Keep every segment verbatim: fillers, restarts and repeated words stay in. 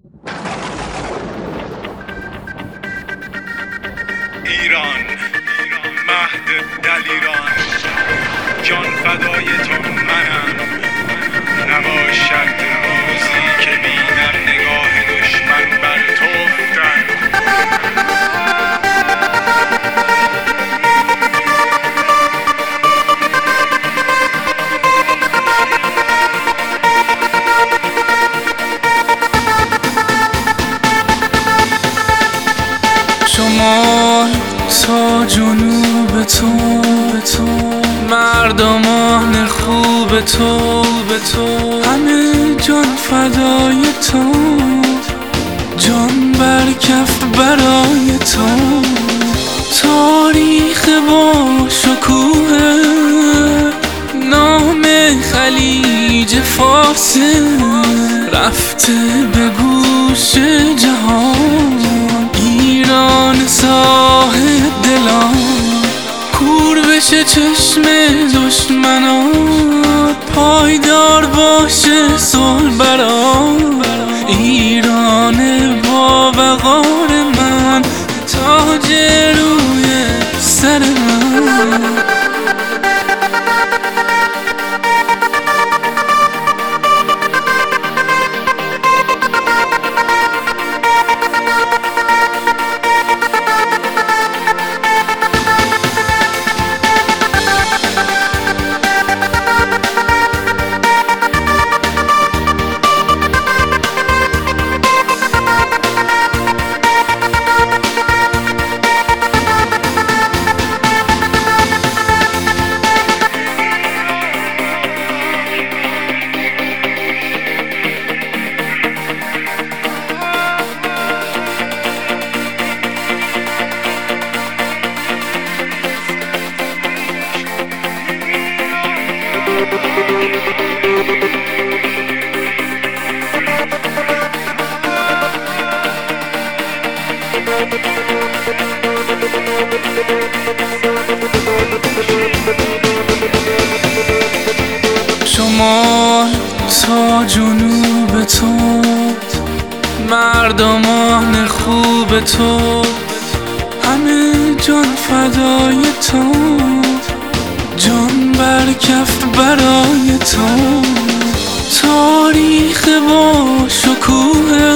ایران، مهد دلیران، جان فدای تو منم. نباشد روزی که بینم نگاه دشمن بر تو افتد. شمال تا جنوب تو به تو، مردمان خوب تو به تو، همه جان فدای تو، جان بر کف برای تو. تاریخ با شکوه نام خلیج فارسه، رفته به گوش جهان. ایران صاحب دلان، کور بشه چشم دشمنا، پایدار باشه صلح برا. ایران با وقار من، تاج روی سر من. شمال تا جنوب تو، مردمان خوب تو، همه جان فدای تو، جان بر کف برای تو. تاریخ با شکوه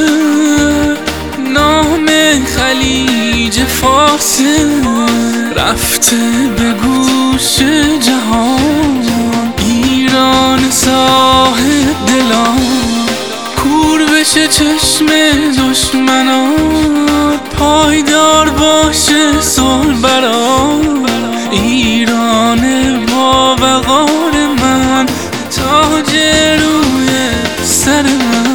نام خلیج فارسه، رفته به گوش جهان. ایران صاحب دلان، کور بشه چشم دشمنا، پایدار باشه صلح برا. ایران با وقار من، تاج روی سر من.